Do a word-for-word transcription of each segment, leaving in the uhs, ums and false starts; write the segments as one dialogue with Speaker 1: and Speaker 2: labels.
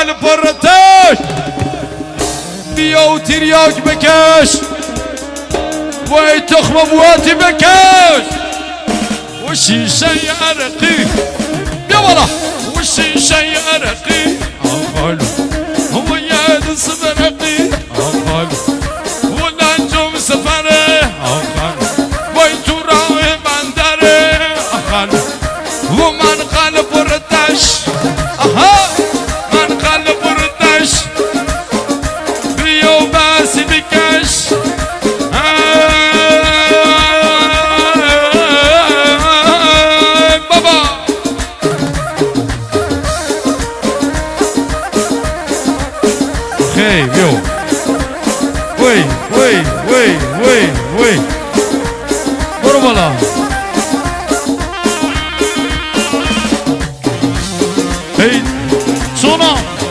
Speaker 1: دل پرتش بیا و تریاک بکش وای تخم بواتی بکش و شیشه عرقی بیا بالا و شیشه عرقی آخالو و یاد سبرقی آخالو و لنجم سفره آخالو وای تو راه بندره آخالو و من قلب بردش آها من قلب بردش بیا و بسی بکش Hey, yo. Wait, wait, wait, wait, wait. برو بالا. Hey, سونا.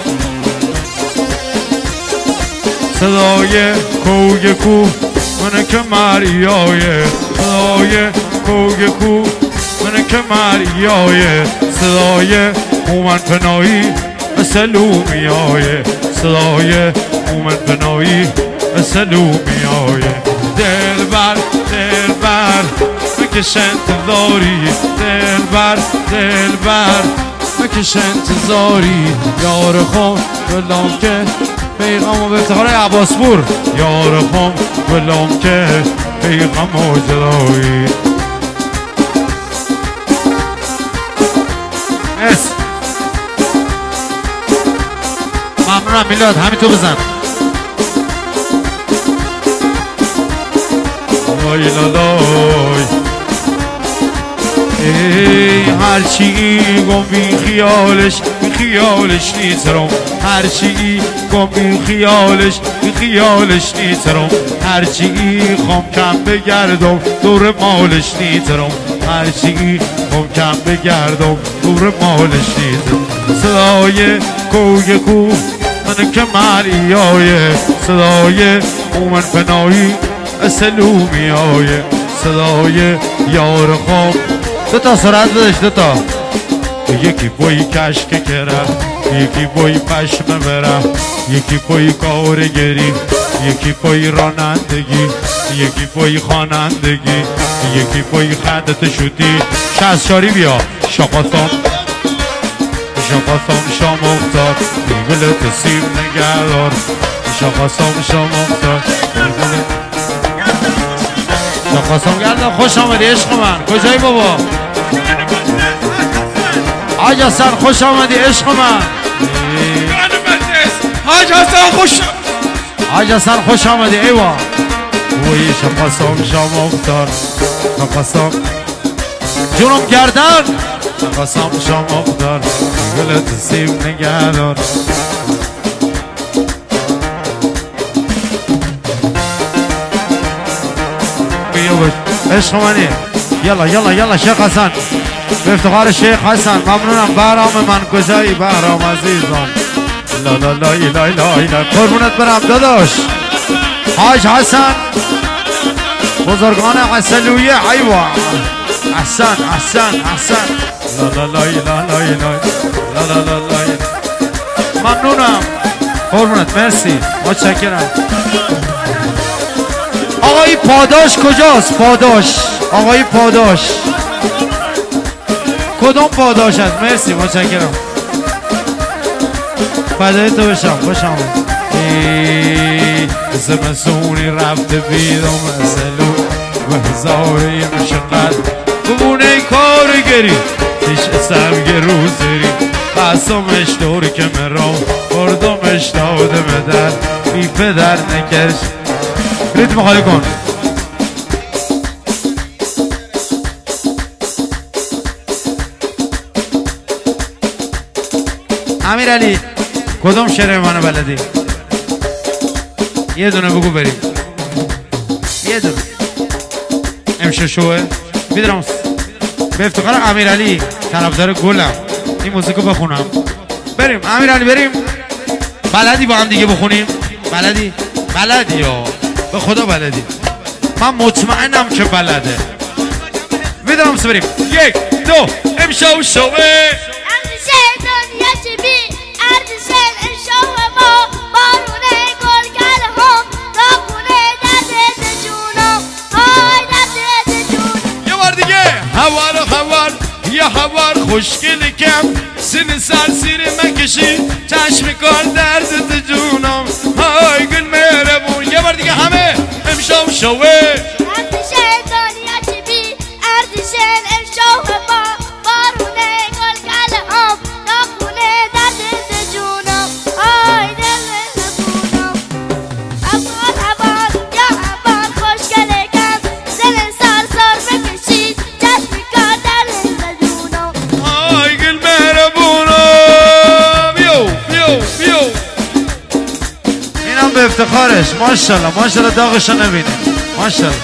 Speaker 1: صدای کوگ کو من که مریای صدای کوگ کو من که مریای صدای مومن پناهی مثل لومیای صدای مومن پناهی مثل لومیای دلبر دلبر مکش انتظاری دلبر دلبر مکش انتظاری یار خون بلام که پیغام و به افتخار عباسپور یار خون بلام که پیغام و جدایی اس ممنونم میلاد همین تو بزن وای لالای ای هرچی گم بی خیالش بی خیالش نیترم هرچی گم بی خیالش بی خیالش نیترم هرچی خم کم بگردم دور مالش نیترم هرچی خم کم بگردم دور مالش نیترم صدای کوگ کو من که مریای صدای مومن پناهی اسلومی های صدای یار خواب دو تا سرعت بدش دو تا یکی بوی کشک کره یکی بوی پشم بره یکی بوی کارگری یکی بوی رانندگی یکی بوی خوانندگی یکی بوی خدت شدی شست شاری بیا شاقاتان شاقاسام شام اختار بیگلت سیم نگردار شاقاسام شام اختار شاقاسام گردم خوش آمدی عشق من کجایی بابا حاج حسن خوش آمدی عشق من حاج حسن خوش حاج حسن خوش آمدی ایوا وی شاقاسام شام اختار شاقاسام جونم گردن قسم شام اقدار گلت سیم نگردار بیا باش عشق منی یلا یلا یلا شیخ حسن به افتخار شیخ حسن ممنونم بهرام من کجایی بهرام عزیزم لا لا لا لا لا لا قربونت برم داداش حاج حسن بزرگان عسلویه ایوا احسن احسن احسن لا لا لا لا لا لا لا لا لا ممنونم قربونت مرسی متشکرم آقای پاداش کجاست پاداش آقای پاداش کدوم پاداش هست مرسی متشکرم فدای تو بشم خوش آمد زمستونی رفته بیدم سلو و هزاری مشقت بمونه کارگری پیش سرگ روزری قسمش دور که مرام بردمش داده مدر بی پدر نکرش ریتم خالی کن امیر علی کدوم شعر منو بلدی یه دونه بگو بریم یه دونه امشه شوه میدونم به افتخار امیر علی طرفدار گلم این موزیکو بخونم بریم امیر علی بریم بلدی با هم دیگه بخونیم بلدی بلدی یا به خدا بلدی من مطمئنم که بلده میدونم بریم یک دو امشه شوه
Speaker 2: امشه دنیا چی بی اردشن
Speaker 1: خوشگل کم سن سرسیر مکشی چشم کار درد تو جونم های گل مهربون. یه بار دیگه همه امشب شوه
Speaker 2: اردشن دنیا چی بی اردشن امشب با بارونه گل کلام ناخونه درد تو جونم های دل مهربونم. افغان هوان یا هوان خوشگل کم سن سرسار بکشید چشم کار درد تو جونم
Speaker 1: های گل مهربونم. بیو بیو بیو اینم به افتخارش. ماشاءالله ماشاءالله داغشو نبینیم. ماشاءالله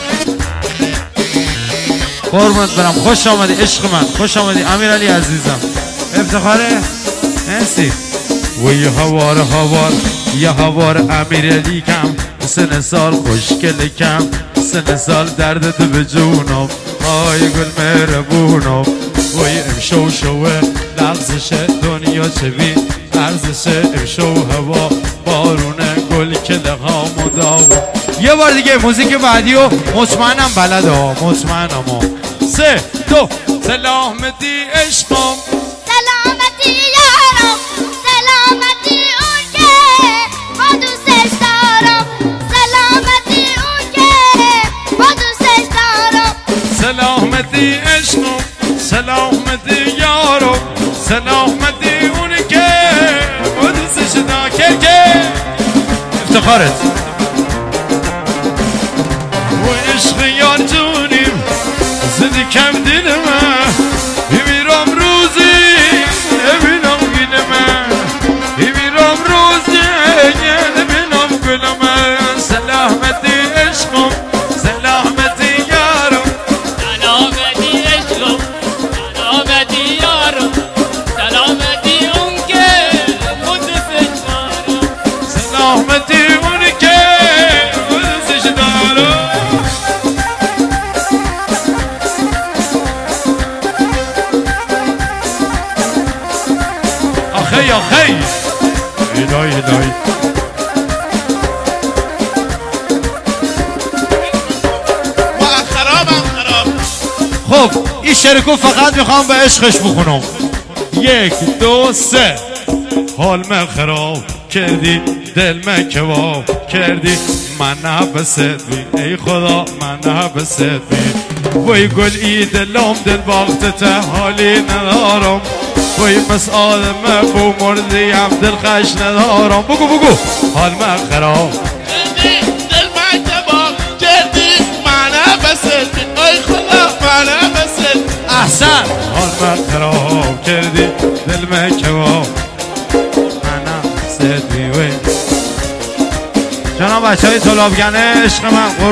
Speaker 1: قربونت برم. خوش آمدی عشق من. خوش آمدی امیرعلی عزیزم. افتخاره مرسی. و یه هوار هوار یه هوار امیرعلی کم سن سال خوشگل کم سن سال دردت به جونم آی گل مهربونم. و یه امشو شوه لغزش دنیا چه بی ارزش امشو هوا بارونه گل کله ها مداوم. یه بار دیگه موزیک بعدی و مطمئنم بلده ها مطمئنم ها. سه دو سلامتی عشقم
Speaker 2: سلامتی یارم سلامتی اون که ما دوستش دارم سلامتی اون که ما دوستش دارم
Speaker 1: سلامتی عشقم سلامتی یارم سلامتی اون که ما دوستش دارم. که که افتخارت و عشق یار جونیم زدی کم دل من بمیرم روزی ببینم گل من بمیرم روزی ببینم گل من. سلامتی عشقم سلامتی یارم
Speaker 3: سلامتی عشقم سلامتی یارم سلامتی اون که خودش دارم
Speaker 1: سلامتی اون که خودش دارم. آخی آخی ایدای ایدای
Speaker 4: من خرابم خراب.
Speaker 1: خب این شرکو فقط میخوام به عشقش بخونم. یک دو سه حال من خراب کردی دل من کباب کردی من نبست بی ای خدا من نبست بی. وی گل ای دلم دل باختت حالی ندارم وی پس آدم بو مردیم دل خش ندارم. بگو بگو حال من خراب
Speaker 4: کردی دل من کباب کردی من نبست ای خدا من نبست.
Speaker 1: احسن. حال من خراب کردی دل من کباب من نبست بی. وی جناب بچه های طلابگنه عشق من